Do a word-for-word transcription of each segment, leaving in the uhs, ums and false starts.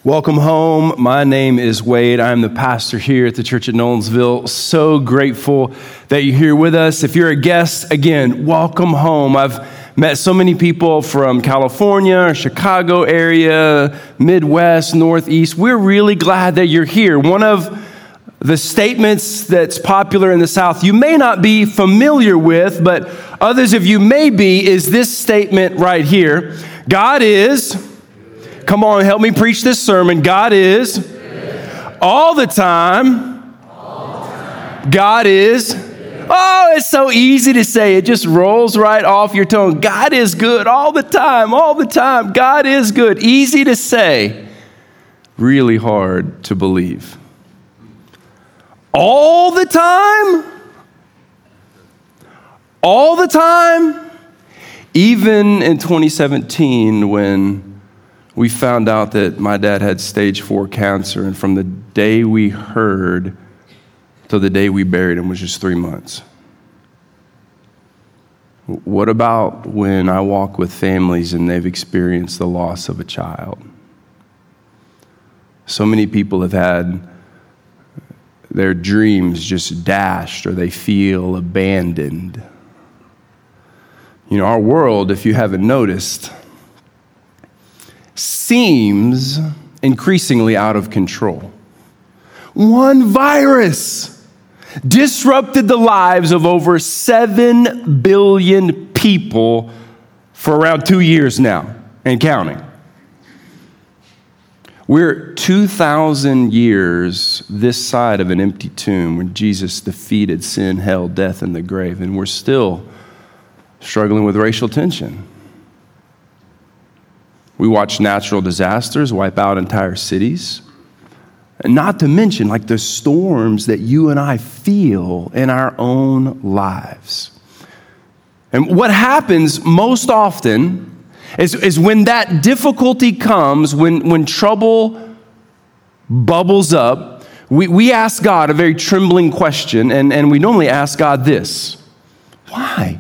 Welcome home. My name is Wade. I'm the pastor here at the Church at Nolensville. So grateful that you're here with us. If you're a guest, again, welcome home. I've met so many people from California, Chicago area, Midwest, Northeast. We're really glad that you're here. One of the statements that's popular in the South you may not be familiar with, but others of you may be, is this statement right here. God is... Come on, help me preach this sermon. God is all the time. God is. Oh, it's so easy to say. It just rolls right off your tongue. God is good all the time, all the time. God is good. Easy to say. Really hard to believe. All the time? All the time? Even in twenty seventeen when we found out that my dad had stage four cancer, and from the day we heard till the day we buried him was just three months. What about when I walk with families and they've experienced the loss of a child? So many people have had their dreams just dashed, or they feel abandoned. You know, our world, if you haven't noticed, seems increasingly out of control. One virus disrupted the lives of over seven billion people for around two years now and counting. We're two thousand years this side of an empty tomb when Jesus defeated sin, hell, death, and the grave, and we're still struggling with racial tension. We watch natural disasters wipe out entire cities. And not to mention like the storms that you and I feel in our own lives. And what happens most often is, is when that difficulty comes, when, when trouble bubbles up, we, we ask God a very trembling question, and, and we normally ask God this: why?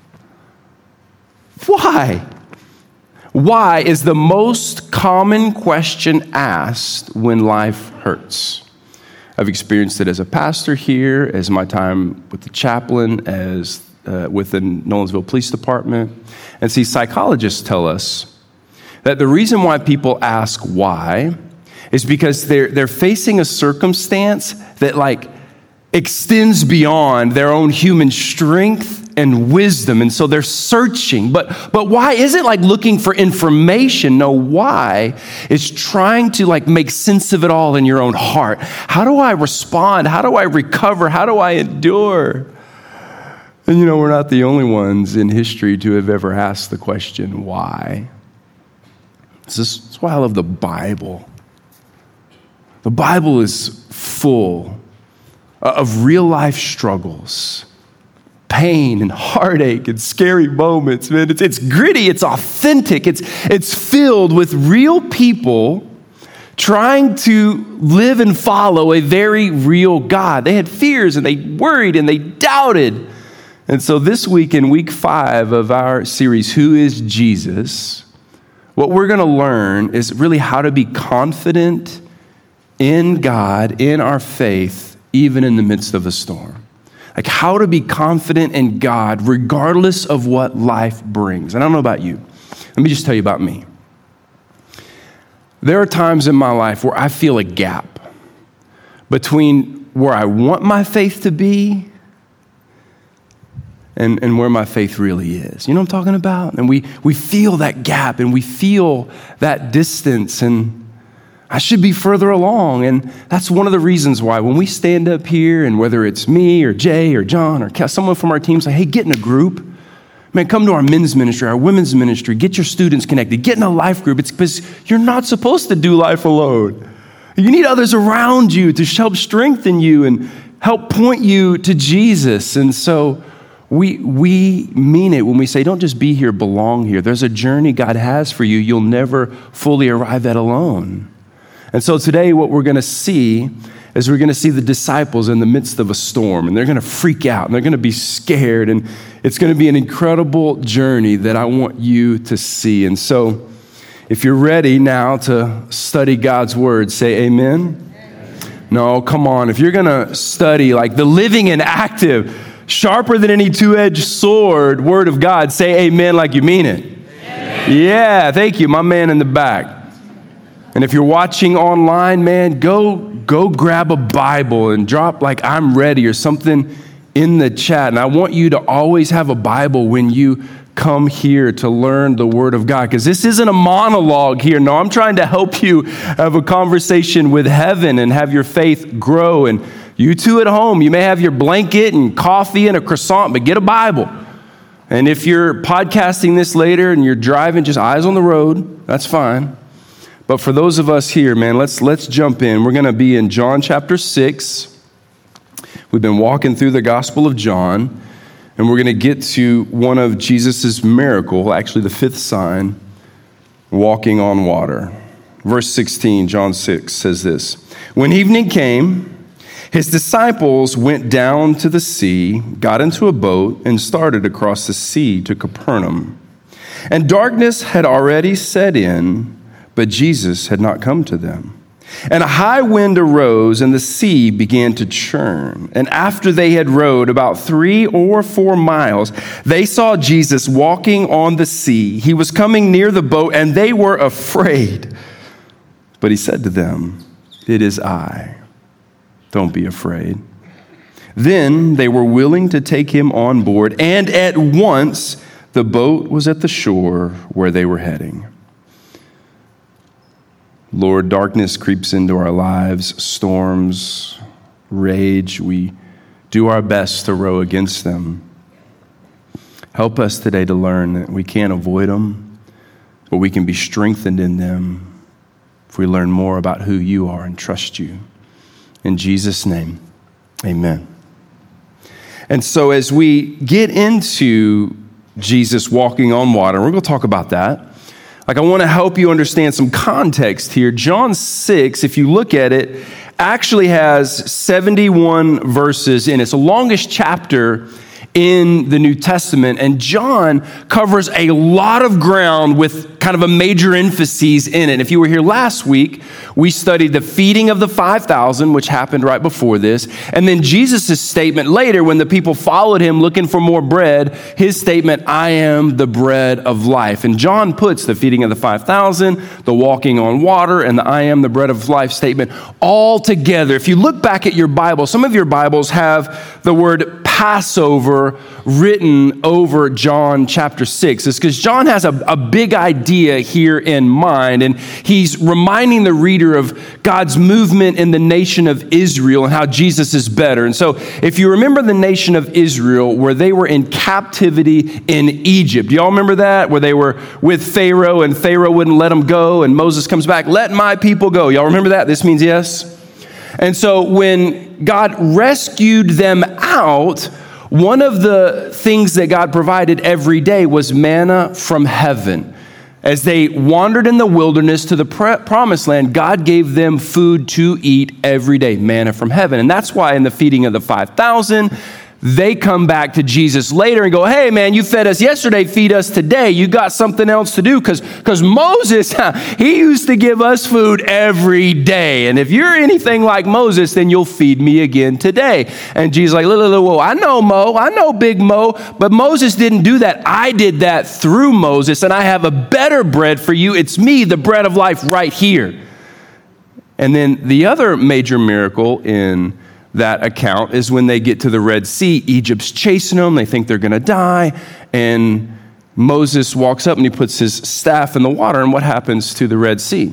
Why? Why is the most common question asked when life hurts. I've experienced it as a pastor here, as my time with the chaplain, as uh, with the Nolensville Police Department. And see, psychologists tell us that the reason why people ask why is because they're they're facing a circumstance that like extends beyond their own human strength and wisdom, and so they're searching. But but why isn't like looking for information? No, why is trying to like make sense of it all in your own heart. How do I respond? How do I recover? How do I endure? And you know, we're not the only ones in history to have ever asked the question, why? This is that's why I love the Bible. The Bible is full of real life struggles, pain and heartache and scary moments, man. It's, it's gritty, it's authentic, it's, it's filled with real people trying to live and follow a very real God. They had fears and they worried and they doubted. And so this week, in week five of our series, Who is Jesus?, what we're going to learn is really how to be confident in God, in our faith, even in the midst of a storm. Like how to be confident in God regardless of what life brings. And I don't know about you. Let me just tell you about me. There are times in my life where I feel a gap between where I want my faith to be and, and where my faith really is. You know what I'm talking about? And we, we feel that gap and we feel that distance, and I should be further along. And that's one of the reasons why when we stand up here, and whether it's me or Jay or John or someone from our team say, hey, get in a group. Man, come to our men's ministry, our women's ministry, get your students connected, get in a life group. It's because you're not supposed to do life alone. You need others around you to help strengthen you and help point you to Jesus. And so we we mean it when we say, don't just be here, belong here. There's a journey God has for you. You'll never fully arrive at alone. And so today what we're going to see is we're going to see the disciples in the midst of a storm, and they're going to freak out and they're going to be scared, and it's going to be an incredible journey that I want you to see. And so If you're ready now to study God's word, say amen. Amen. No, come on. If you're going to study like the living and active, sharper than any two-edged sword word of God, say amen like you mean it. Amen. Yeah, thank you, my man in the back. And if you're watching online, man, go go grab a Bible and drop like I'm ready or something in the chat. And I want you to always have a Bible when you come here to learn the Word of God, because this isn't a monologue here. No, I'm trying to help you have a conversation with heaven and have your faith grow. And you too at home, you may have your blanket and coffee and a croissant, but get a Bible. And if you're podcasting this later and you're driving, just eyes on the road, that's fine. But for those of us here, man, let's let's jump in. We're going to be in John chapter six. We've been walking through the Gospel of John, and we're going to get to one of Jesus' miracle, actually the fifth sign, walking on water. Verse sixteen, John six says this: When evening came, his disciples went down to the sea, got into a boat, and started across the sea to Capernaum. And darkness had already set in, but Jesus had not come to them. And a high wind arose, and the sea began to churn. And after they had rowed about three or four miles, they saw Jesus walking on the sea. He was coming near the boat, and they were afraid. But he said to them, "It is I. Don't be afraid." Then they were willing to take him on board, and at once the boat was at the shore where they were heading. Lord, darkness creeps into our lives, storms, rage. We do our best to row against them. Help us today to learn that we can't avoid them, but we can be strengthened in them if we learn more about who you are and trust you. In Jesus' name, amen. And so as we get into Jesus walking on water, we're going to talk about that. Like, I want to help you understand some context here. John six, if you look at it, actually has seventy-one verses in it. It's the longest chapter in the New Testament, and John covers a lot of ground with kind of a major emphasis in it. If you were here last week, we studied the feeding of the five thousand, which happened right before this, and then Jesus' statement later when the people followed him looking for more bread, his statement, "I am the bread of life." And John puts the feeding of the five thousand, the walking on water, and the "I am the bread of life" statement all together. If you look back at your Bible, some of your Bibles have the word Passover written over John chapter six. It's because John has a, a big idea here in mind, and he's reminding the reader of God's movement in the nation of Israel and how Jesus is better. And so if you remember the nation of Israel, where they were in captivity in Egypt, do y'all remember that? Where they were with Pharaoh, and Pharaoh wouldn't let them go, and Moses comes back, "Let my people go." Y'all remember that? This means yes. And so when God rescued them out, one of the things that God provided every day was manna from heaven. As they wandered in the wilderness to the promised land, God gave them food to eat every day, manna from heaven. And that's why in the feeding of the five thousand, they come back to Jesus later and go, "Hey, man, you fed us yesterday, feed us today. You got something else to do." Because because Moses, he used to give us food every day. And if you're anything like Moses, then you'll feed me again today. And Jesus is like, "Whoa, I know Mo, I know Big Mo, but Moses didn't do that. I did that through Moses, and I have a better bread for you. It's me, the bread of life, right here." And then the other major miracle in that account is when they get to the Red Sea. Egypt's chasing them. They think they're going to die. And Moses walks up and he puts his staff in the water. And what happens to the Red Sea?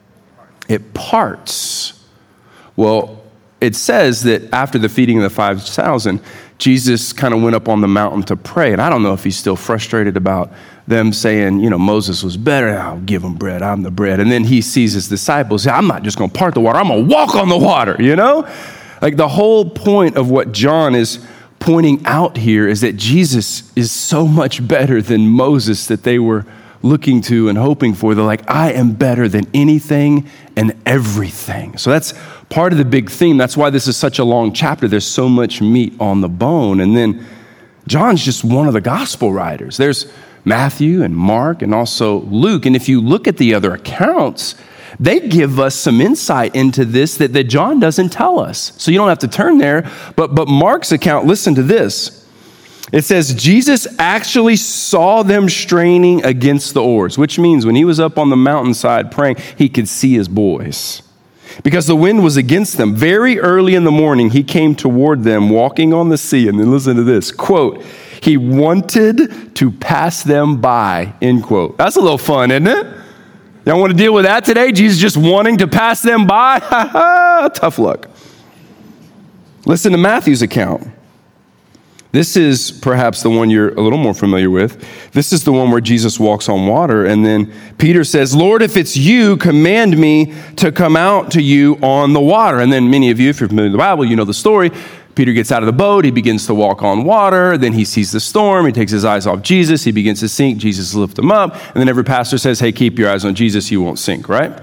It parts. Well, it says that after the feeding of the five thousand, Jesus kind of went up on the mountain to pray. And I don't know if he's still frustrated about them saying, you know, Moses was better. I'll give him bread. I'm the bread. And then he sees his disciples. I'm not just going to part the water. I'm going to walk on the water, you know? Like, the whole point of what John is pointing out here is that Jesus is so much better than Moses that they were looking to and hoping for. They're like, "I am better than anything and everything." So that's part of the big theme. That's why this is such a long chapter. There's so much meat on the bone. And then John's just one of the gospel writers. There's Matthew and Mark and also Luke. And if you look at the other accounts, they give us some insight into this that, that John doesn't tell us. So you don't have to turn there. But, but Mark's account, listen to this. It says, Jesus actually saw them straining against the oars, which means when he was up on the mountainside praying, he could see his boys. Because the wind was against them. Very early in the morning, he came toward them walking on the sea. And then listen to this, quote, he wanted to pass them by, end quote. That's a little fun, isn't it? Y'all want to deal with that today? Jesus just wanting to pass them by? Ha ha, tough luck. Listen to Matthew's account. This is perhaps the one you're a little more familiar with. This is the one where Jesus walks on water, and then Peter says, Lord, if it's you, command me to come out to you on the water. And then many of you, if you're familiar with the Bible, you know the story. Peter gets out of the boat, he begins to walk on water, then he sees the storm, he takes his eyes off Jesus, he begins to sink, Jesus lifts him up, and then every pastor says, hey, keep your eyes on Jesus, you won't sink, right?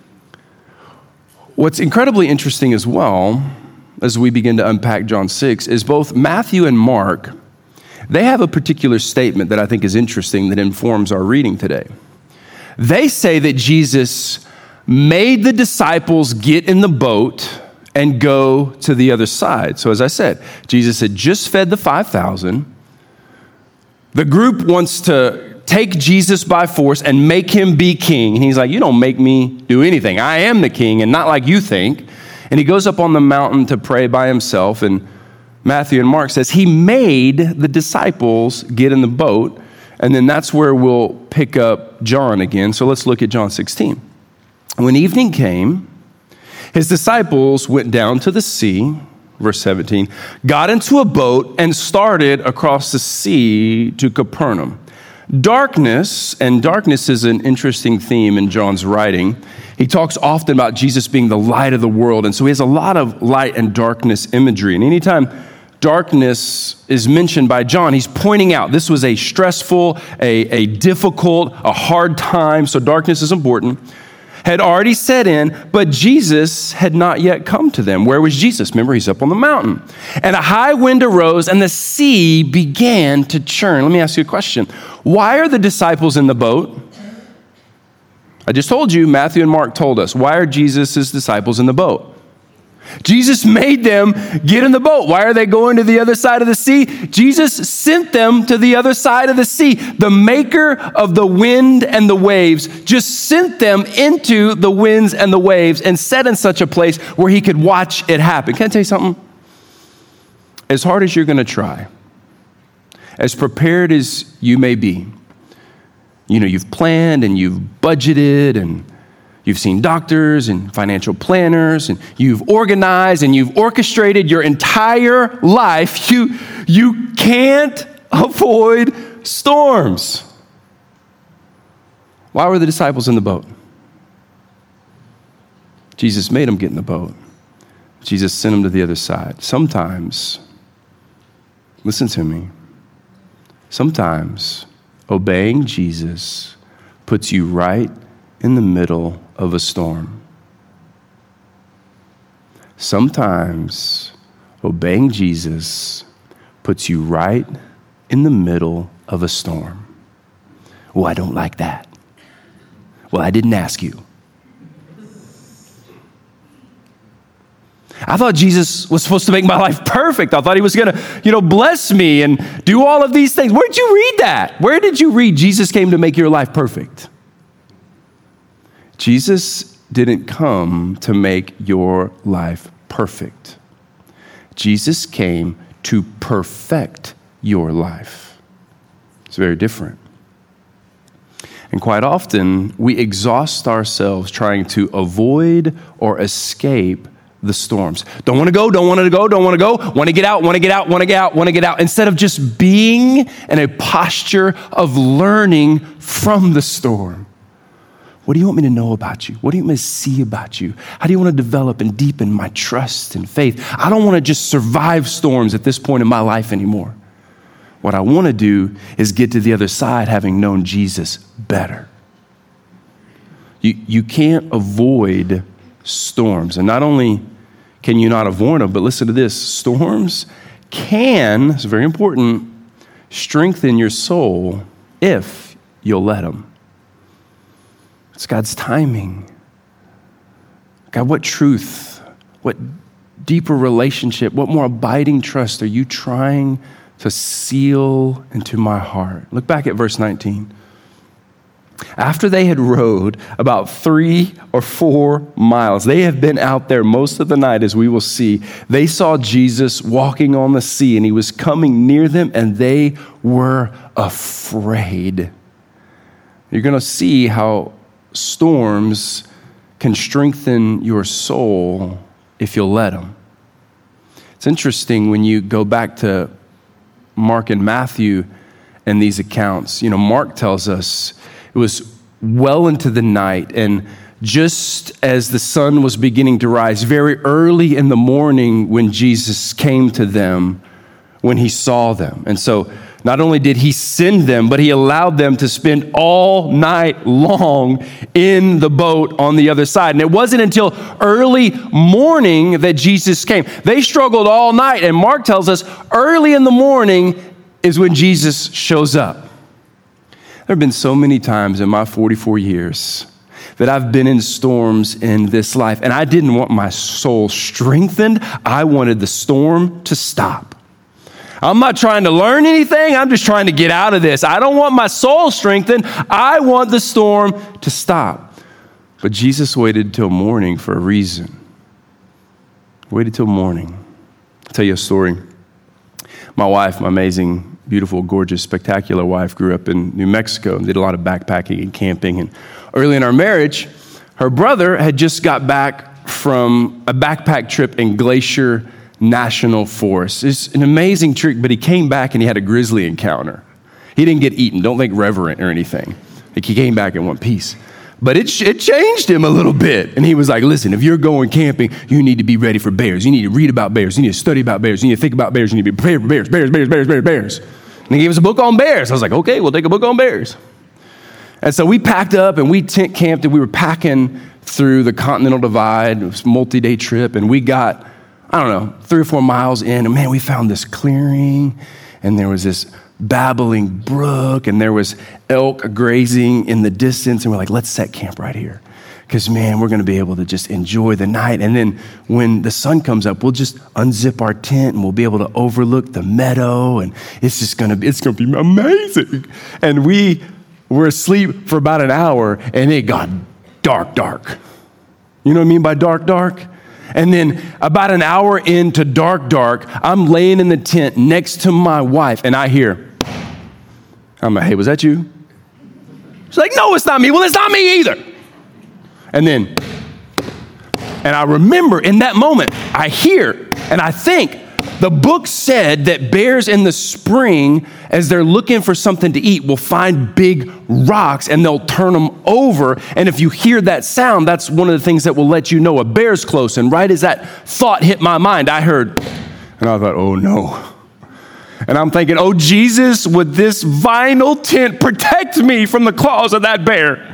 What's incredibly interesting as well, as we begin to unpack John six, is both Matthew and Mark, they have a particular statement that I think is interesting that informs our reading today. They say that Jesus made the disciples get in the boat and go to the other side. So as I said, Jesus had just fed the five thousand. The group wants to take Jesus by force and make him be king. And he's like, you don't make me do anything. I am the king and not like you think. And he goes up on the mountain to pray by himself. And Matthew and Mark says he made the disciples get in the boat. And then that's where we'll pick up John again. So let's look at John sixteen. When evening came, his disciples went down to the sea, verse seventeen, got into a boat and started across the sea to Capernaum. Darkness, and darkness is an interesting theme in John's writing. He talks often about Jesus being the light of the world, and so he has a lot of light and darkness imagery. And anytime darkness is mentioned by John, he's pointing out this was a stressful, a, a difficult, a hard time, so darkness is important, had already set in, but Jesus had not yet come to them. Where was Jesus? Remember, he's up on the mountain. And a high wind arose, and the sea began to churn. Let me ask you a question. Why are the disciples in the boat? I just told you, Matthew and Mark told us. Why are Jesus' disciples in the boat? Jesus made them get in the boat. Why are they going to the other side of the sea? Jesus sent them to the other side of the sea. The maker of the wind and the waves just sent them into the winds and the waves and set in such a place where he could watch it happen. Can I tell you something? As hard as you're going to try, as prepared as you may be, you know, you've planned and you've budgeted and you've seen doctors and financial planners, and you've organized and you've orchestrated your entire life. You, you can't avoid storms. Why were the disciples in the boat? Jesus made them get in the boat. Jesus sent them to the other side. Sometimes, listen to me, sometimes obeying Jesus puts you right in the middle of a storm. Sometimes obeying Jesus puts you right in the middle of a storm. Well, I don't like that. Well, I didn't ask you. I thought Jesus was supposed to make my life perfect. I thought he was going to, you know, bless me and do all of these things. Where'd you read that? Where did you read Jesus came to make your life perfect? Jesus didn't come to make your life perfect. Jesus came to perfect your life. It's very different. And quite often, we exhaust ourselves trying to avoid or escape the storms. Don't want to go, don't want to go, don't want to go, want to get out, want to get out, want to get out, want to get out, instead of just being in a posture of learning from the storm. What do you want me to know about you? What do you want me to see about you? How do you want to develop and deepen my trust and faith? I don't want to just survive storms at this point in my life anymore. What I want to do is get to the other side having known Jesus better. You, you can't avoid storms. And not only can you not avoid them, but listen to this. Storms can, it's very important, strengthen your soul if you'll let him. It's God's timing. God, what truth, what deeper relationship, what more abiding trust are you trying to seal into my heart? Look back at verse nineteen. After they had rowed about three or four miles, they have been out there most of the night, as we will see. They saw Jesus walking on the sea, and he was coming near them, and they were afraid. You're going to see how storms can strengthen your soul if you'll let them. It's interesting when you go back to Mark and Matthew and these accounts. You know, Mark tells us it was well into the night, and just as the sun was beginning to rise, very early in the morning when Jesus came to them, when he saw them. And so not only did he send them, but he allowed them to spend all night long in the boat on the other side. And it wasn't until early morning that Jesus came. They struggled all night, and Mark tells us early in the morning is when Jesus shows up. There have been so many times in my forty-four years that I've been in storms in this life, and I didn't want my soul strengthened. I wanted the storm to stop. I'm not trying to learn anything. I'm just trying to get out of this. I don't want my soul strengthened. I want the storm to stop. But Jesus waited till morning for a reason. Waited till morning. I'll tell you a story. My wife, my amazing, beautiful, gorgeous, spectacular wife, grew up in New Mexico and did a lot of backpacking and camping. And early in our marriage, her brother had just got back from a backpack trip in Glacier National Forest. It's an amazing trip, but he came back and he had a grizzly encounter. He didn't get eaten. Don't think reverent or anything. Like, he came back in one piece. But it, it changed him a little bit. And he was like, listen, if you're going camping, you need to be ready for bears. You need to read about bears. You need to study about bears. You need to think about bears. You need to be prepared for bears, bears, bears, bears, bears, bears. And he gave us a book on bears. I was like, okay, we'll take a book on bears. And so we packed up and we tent camped, and we were packing through the Continental Divide. It was a multi-day trip. And we got, I don't know, three or four miles in. And man, we found this clearing, and there was this babbling brook, and there was elk grazing in the distance, and we're like, let's set camp right here, because man, we're going to be able to just enjoy the night, and then when the sun comes up, we'll just unzip our tent and we'll be able to overlook the meadow, and it's just going to be it's going to be amazing. And we were asleep for about an hour, and it got dark dark you know what I mean by dark dark And then about an hour into dark, dark, I'm laying in the tent next to my wife, and I hear, I'm like, hey, was that you? She's like, no, it's not me. Well, it's not me either. And then, and I remember in that moment, I hear, and I think, the book said that bears in the spring, as they're looking for something to eat, will find big rocks and they'll turn them over. And if you hear that sound, that's one of the things that will let you know a bear's close. And right as that thought hit my mind, I heard, and I thought, oh no. And I'm thinking, oh Jesus, would this vinyl tent protect me from the claws of that bear?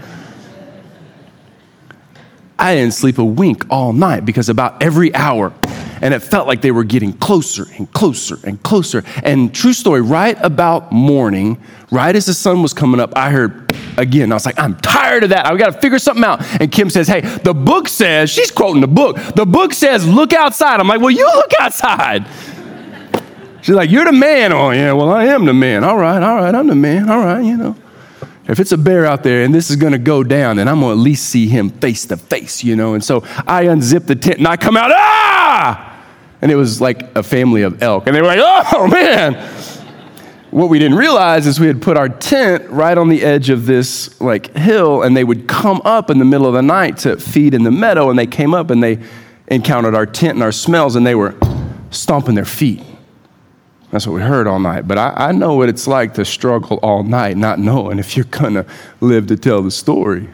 I didn't sleep a wink all night, because about every hour, and it felt like they were getting closer and closer and closer. And true story, right about morning, right as the sun was coming up, I heard again. I was like, I'm tired of that. I got to figure something out. And Kim says, hey, the book says, she's quoting the book. The book says, look outside. I'm like, well, you look outside. She's like, you're the man. Oh, yeah, well, I am the man. All right, all right, I'm the man. All right, you know. If it's a bear out there and this is going to go down, then I'm going to at least see him face to face, you know. And so I unzip the tent and I come out, ah! And it was like a family of elk. And they were like, oh, man. What we didn't realize is we had put our tent right on the edge of this like hill, and they would come up in the middle of the night to feed in the meadow. And they came up and they encountered our tent and our smells, and they were stomping their feet. That's what we heard all night. But I, I know what it's like to struggle all night, not knowing if you're going to live to tell the story.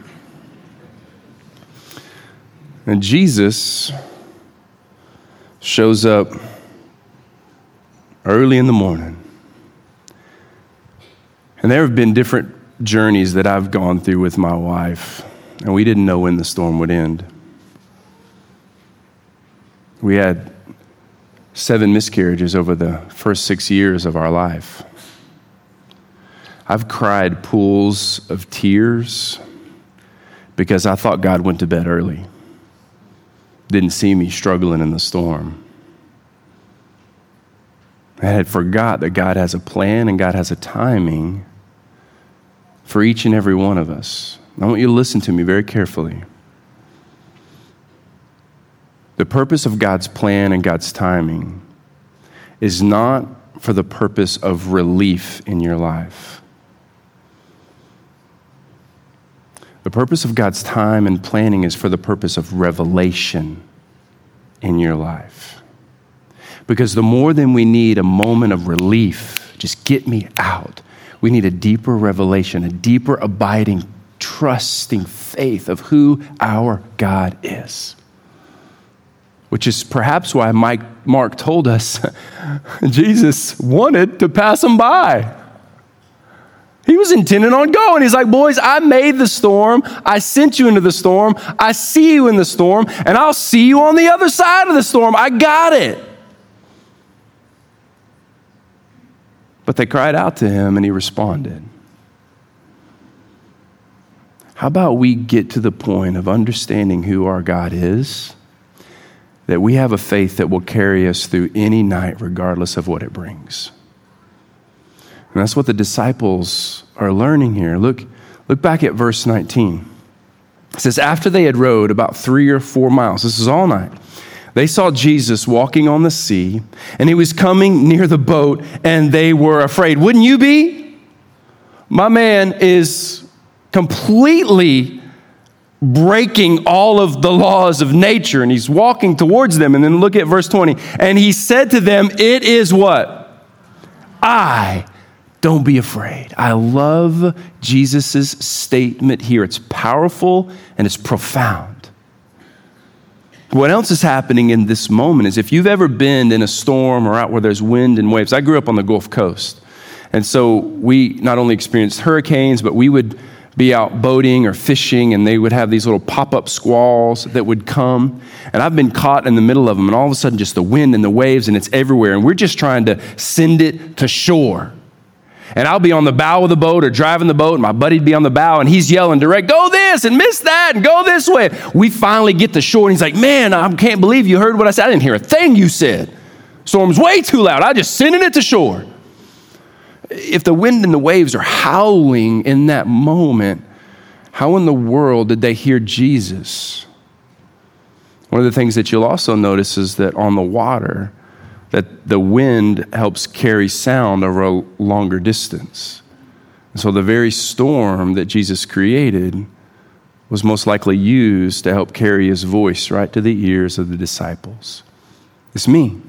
And Jesus shows up early in the morning. And there have been different journeys that I've gone through with my wife, and we didn't know when the storm would end. We had seven miscarriages over the first six years of our life. I've cried pools of tears because I thought God went to bed early, didn't see me struggling in the storm. I had forgot that God has a plan and God has a timing for each and every one of us. I want you to listen to me very carefully. The purpose of God's plan and God's timing is not for the purpose of relief in your life. The purpose of God's time and planning is for the purpose of revelation in your life. Because the more than we need a moment of relief, just get me out, we need a deeper revelation, a deeper abiding, trusting faith of who our God is. Which is perhaps why Mike, Mark told us Jesus wanted to pass them by. He was intending on going. He's like, boys, I made the storm. I sent you into the storm. I see you in the storm, and I'll see you on the other side of the storm. I got it. But they cried out to him, and he responded. How about we get to the point of understanding who our God is, that we have a faith that will carry us through any night, regardless of what it brings. And that's what the disciples are learning here. Look, look back at verse nineteen. It says, after they had rowed about three or four miles, this is all night, they saw Jesus walking on the sea, and he was coming near the boat, and they were afraid. Wouldn't you be? My man is completely breaking all of the laws of nature, and he's walking towards them. And then look at verse twenty. And he said to them, it is what? I. Don't be afraid. I love Jesus' statement here. It's powerful and it's profound. What else is happening in this moment is if you've ever been in a storm or out where there's wind and waves. I grew up on the Gulf Coast. And so we not only experienced hurricanes, but we would be out boating or fishing, and they would have these little pop-up squalls that would come. And I've been caught in the middle of them, and all of a sudden just the wind and the waves, and it's everywhere. And we're just trying to send it to shore. And I'll be on the bow of the boat or driving the boat, and my buddy'd be on the bow, and he's yelling direct, go this and miss that and go this way. We finally get to shore, and he's like, man, I can't believe you heard what I said. I didn't hear a thing you said. Storm's way too loud. I just sending it to shore. If the wind and the waves are howling in that moment, how in the world did they hear Jesus? One of the things that you'll also notice is that on the water, that the wind helps carry sound over a longer distance. And so the very storm that Jesus created was most likely used to help carry his voice right to the ears of the disciples. It's me.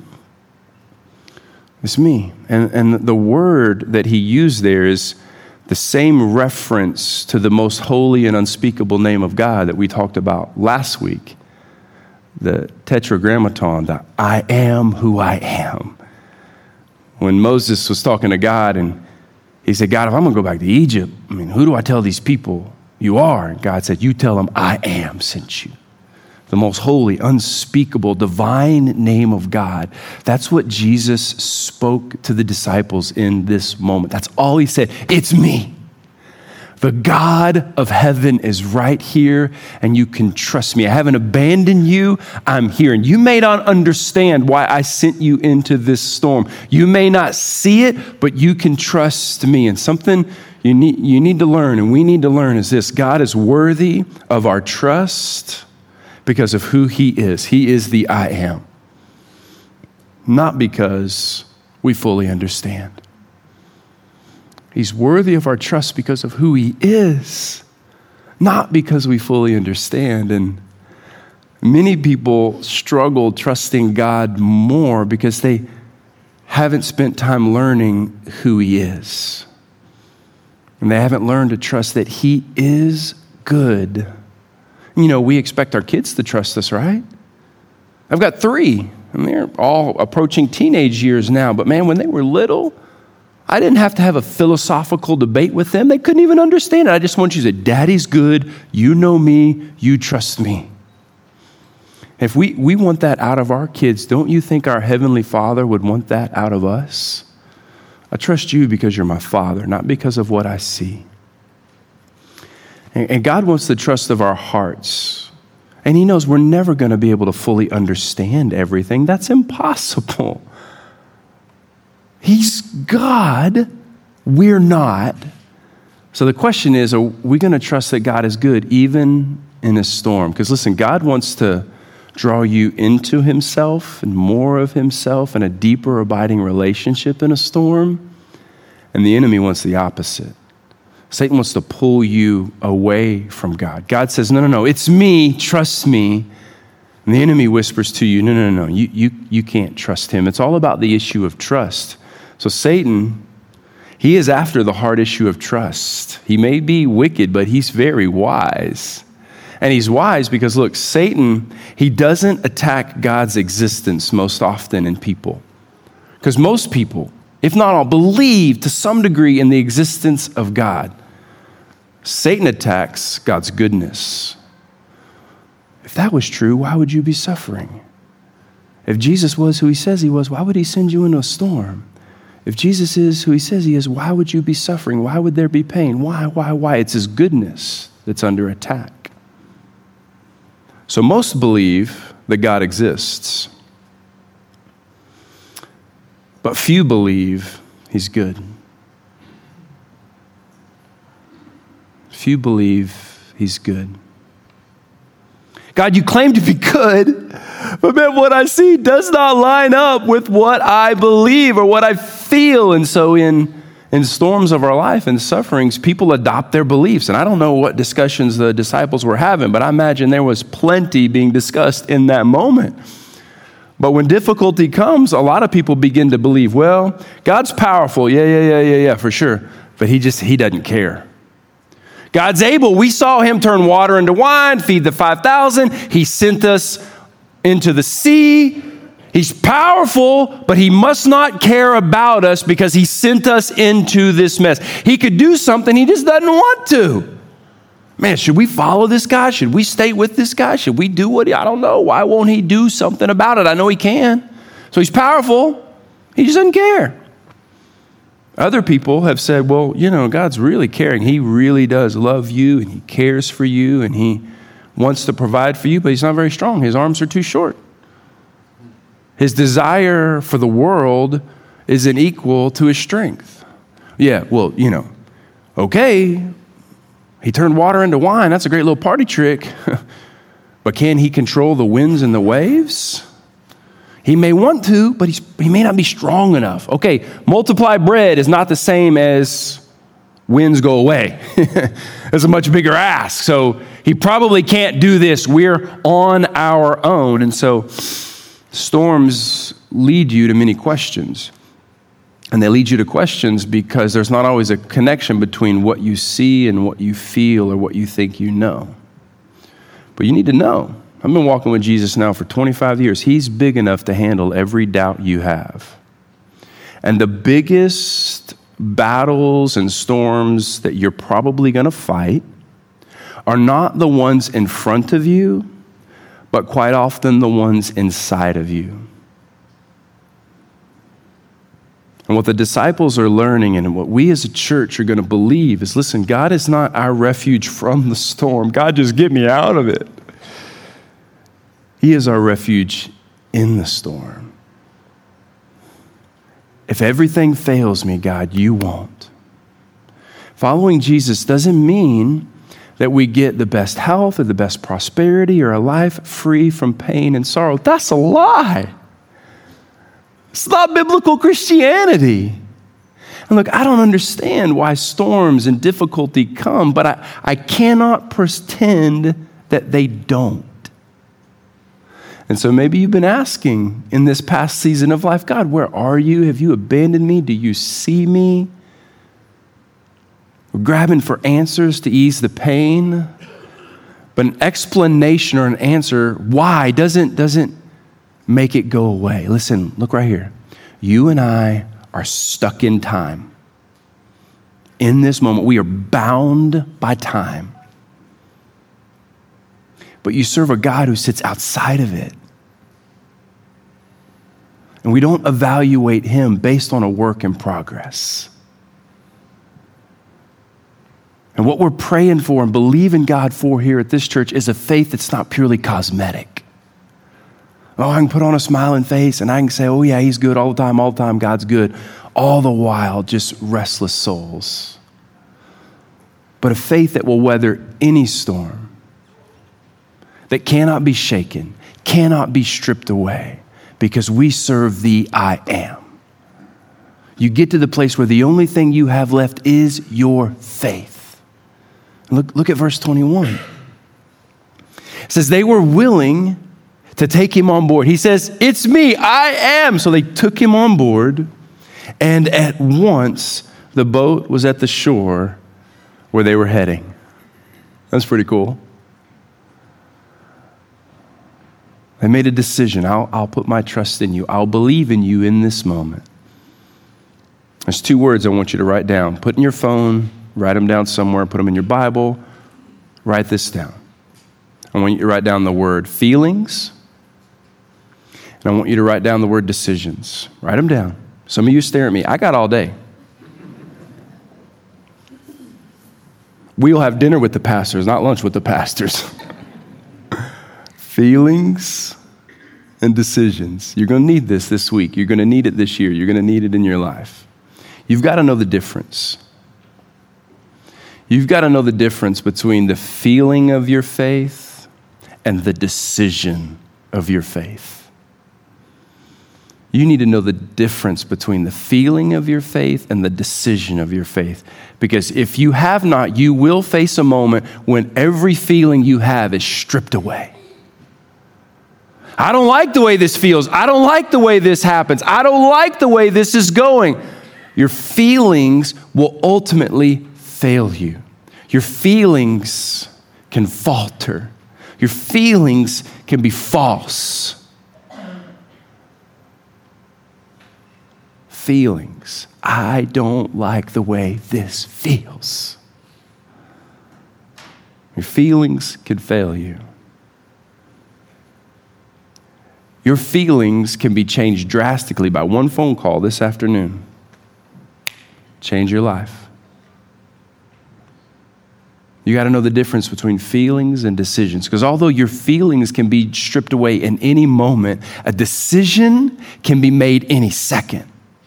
It's me. And, and the word that he used there is the same reference to the most holy and unspeakable name of God that we talked about last week. The tetragrammaton, the I am who I am. When Moses was talking to God and he said, God, if I'm going to go back to Egypt, I mean, who do I tell these people you are? And God said, you tell them I am sent you. The most holy, unspeakable, divine name of God. That's what Jesus spoke to the disciples in this moment. That's all he said. It's me. The God of heaven is right here, and you can trust me. I haven't abandoned you. I'm here. And you may not understand why I sent you into this storm. You may not see it, but you can trust me. And something you need, you need to learn, and we need to learn, is this. God is worthy of our trust because of who he is. He is the I am. Not because we fully understand. He's worthy of our trust because of who he is, not because we fully understand. And many people struggle trusting God more because they haven't spent time learning who he is. And they haven't learned to trust that he is good. You know, we expect our kids to trust us, right? I've got three, and they're all approaching teenage years now. But man, when they were little, I didn't have to have a philosophical debate with them. They couldn't even understand it. I just want you to say, Daddy's good. You know me. You trust me. If we, we want that out of our kids, don't you think our Heavenly Father would want that out of us? I trust you because you're my Father, not because of what I see. And, and God wants the trust of our hearts. And he knows we're never going to be able to fully understand everything. That's impossible. He's God. We're not. So the question is, are we going to trust that God is good even in a storm? Because listen, God wants to draw you into himself and more of himself and a deeper abiding relationship in a storm. And the enemy wants the opposite. Satan wants to pull you away from God. God says, no, no, no, it's me, trust me. And the enemy whispers to you, no, no, no, no, you, you, you can't trust him. It's all about the issue of trust. So Satan, he is after the hard issue of trust. He may be wicked, but he's very wise. And he's wise because, look, Satan, he doesn't attack God's existence most often in people. Because most people, if not all, believe to some degree in the existence of God. Satan attacks God's goodness. If that was true, why would you be suffering? If Jesus was who he says he was, why would he send you into a storm? If Jesus is who he says he is, why would you be suffering? Why would there be pain? Why, why, why? It's his goodness that's under attack. So most believe that God exists, but few believe he's good. Few believe he's good. God, you claim to be good, but man, what I see does not line up with what I believe or what I feel. And so in, in storms of our life and sufferings, people adopt their beliefs. And I don't know what discussions the disciples were having, but I imagine there was plenty being discussed in that moment. But when difficulty comes, a lot of people begin to believe, well, God's powerful. Yeah, yeah, yeah, yeah, yeah, for sure. But he just, he doesn't care. God's able. We saw him turn water into wine, feed the five thousand. He sent us into the sea. He's powerful, but he must not care about us because he sent us into this mess. He could do something, he just doesn't want to. Man, should we follow this guy? Should we stay with this guy? Should we do what he, I don't know. Why won't he do something about it? I know he can. So he's powerful. He just doesn't care. Other people have said, well, you know, God's really caring. He really does love you, and he cares for you, and he wants to provide for you, but he's not very strong. His arms are too short. His desire for the world isn't equal to his strength. Yeah, well, you know, okay, he turned water into wine. That's a great little party trick. But can he control the winds and the waves? He may want to, but he's, he may not be strong enough. Okay, multiply bread is not the same as winds go away. It's a much bigger ask. So he probably can't do this. We're on our own. And so storms lead you to many questions. And they lead you to questions because there's not always a connection between what you see and what you feel or what you think you know. But you need to know. I've been walking with Jesus now for twenty-five years. He's big enough to handle every doubt you have. And the biggest battles and storms that you're probably going to fight are not the ones in front of you, but quite often the ones inside of you. And what the disciples are learning and what we as a church are going to believe is, listen, God is not our refuge from the storm. God, just get me out of it. He is our refuge in the storm. If everything fails me, God, you won't. Following Jesus doesn't mean that we get the best health or the best prosperity or a life free from pain and sorrow. That's a lie. It's not biblical Christianity. And look, I don't understand why storms and difficulty come, but I, I cannot pretend that they don't. And so maybe you've been asking in this past season of life, God, where are you? Have you abandoned me? Do you see me? We're grabbing for answers to ease the pain. But an explanation or an answer, why, doesn't, doesn't make it go away. Listen, look right here. You and I are stuck in time. In this moment, we are bound by time. But you serve a God who sits outside of it. And we don't evaluate him based on a work in progress. And what we're praying for and believing God for here at this church is a faith that's not purely cosmetic. Oh, I can put on a smiling face and I can say, oh yeah, he's good all the time, all the time, God's good. All the while, just restless souls. But a faith that will weather any storm, that cannot be shaken, cannot be stripped away, because we serve the I am. You get to the place where the only thing you have left is your faith. Look, look at verse twenty-one. It says they were willing to take him on board. He says, it's me, I am. So they took him on board, and at once the boat was at the shore where they were heading. That's pretty cool. They made a decision. I'll, I'll put my trust in you. I'll believe in you in this moment. There's two words I want you to write down. Put in your phone, write them down somewhere, put them in your Bible. Write this down. I want you to write down the word feelings, and I want you to write down the word decisions. Write them down. Some of you stare at me. I got all day. We'll have dinner with the pastors, not lunch with the pastors. Feelings and decisions. You're going to need this this week. You're going to need it this year. You're going to need it in your life. You've got to know the difference. You've got to know the difference between the feeling of your faith and the decision of your faith. You need to know the difference between the feeling of your faith and the decision of your faith. Because if you have not, you will face a moment when every feeling you have is stripped away. I don't like the way this feels. I don't like the way this happens. I don't like the way this is going. Your feelings will ultimately fail you. Your feelings can falter. Your feelings can be false. Feelings. I don't like the way this feels. Your feelings can fail you. Your feelings can be changed drastically by one phone call this afternoon. Change your life. You got to know the difference between feelings and decisions. Because although your feelings can be stripped away in any moment, a decision can be made any second.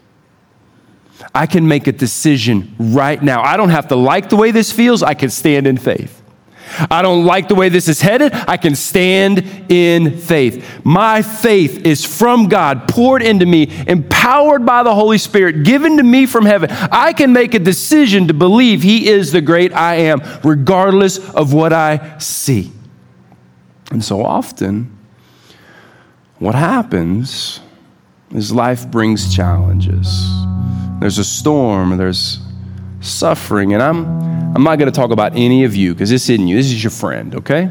I can make a decision right now. I don't have to like the way this feels. I can stand in faith. I don't like the way this is headed. I can stand in faith. My faith is from God, poured into me, empowered by the Holy Spirit, given to me from heaven. I can make a decision to believe He is the great I am, regardless of what I see. And so often, what happens is life brings challenges. There's a storm, and there's suffering, and I'm I'm not going to talk about any of you because this isn't you. This is your friend, okay?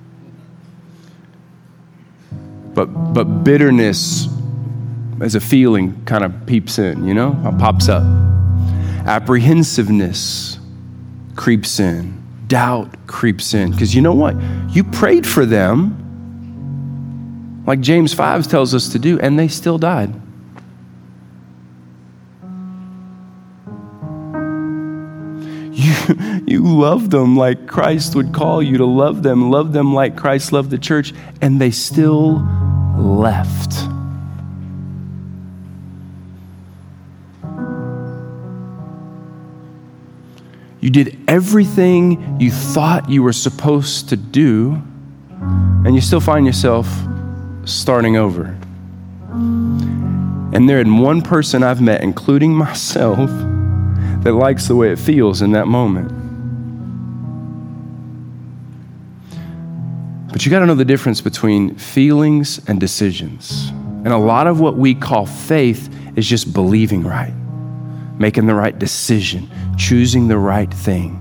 But but bitterness as a feeling kind of peeps in, you know, pops up. Apprehensiveness creeps in. Doubt creeps in. Because you know what? You prayed for them, like James five tells us to do, and they still died. You, you loved them like Christ would call you to love them, love them like Christ loved the church, and they still left. You did everything you thought you were supposed to do, and you still find yourself starting over. And there isn't one person I've met, including myself, that likes the way it feels in that moment. But you got to know the difference between feelings and decisions. And a lot of what we call faith is just believing right, making the right decision, choosing the right thing.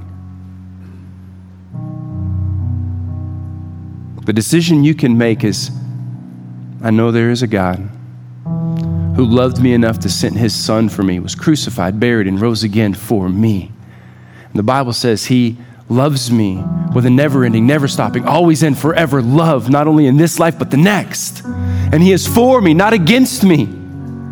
The decision you can make is, I know there is a God who loved me enough to send His Son for me, was crucified, buried, and rose again for me. And the Bible says He loves me with a never-ending, never-stopping, always and forever love, not only in this life, but the next. And He is for me, not against me.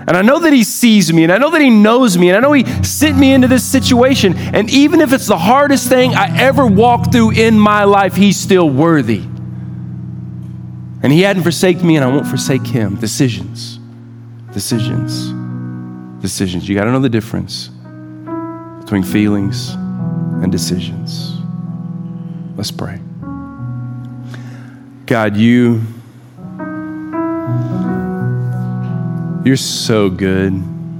And I know that he sees me, and I know that he knows me, and I know he sent me into this situation. And even if it's the hardest thing I ever walked through in my life, he's still worthy. And he hadn't forsaken me, and I won't forsake him. Decisions, decisions, decisions. You got to know the difference between feelings and decisions. Let's pray. God, you, you're so good.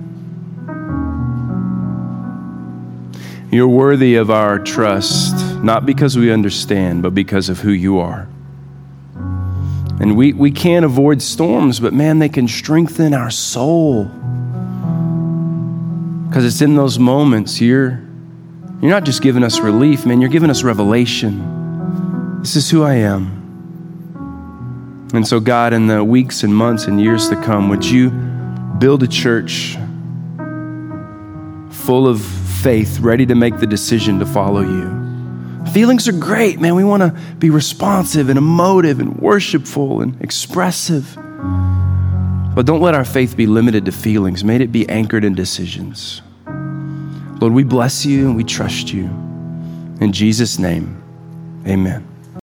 You're worthy of our trust, not because we understand, but because of who you are. And we, we can't avoid storms, but man, they can strengthen our soul. Because it's in those moments you're, you're not just giving us relief, man, you're giving us revelation. This is who I am. And so God, in the weeks and months and years to come, would you build a church full of faith, ready to make the decision to follow you. Feelings are great, man. We want to be responsive and emotive and worshipful and expressive. But don't let our faith be limited to feelings. May it be anchored in decisions. Lord, we bless you and we trust you. In Jesus' name, amen.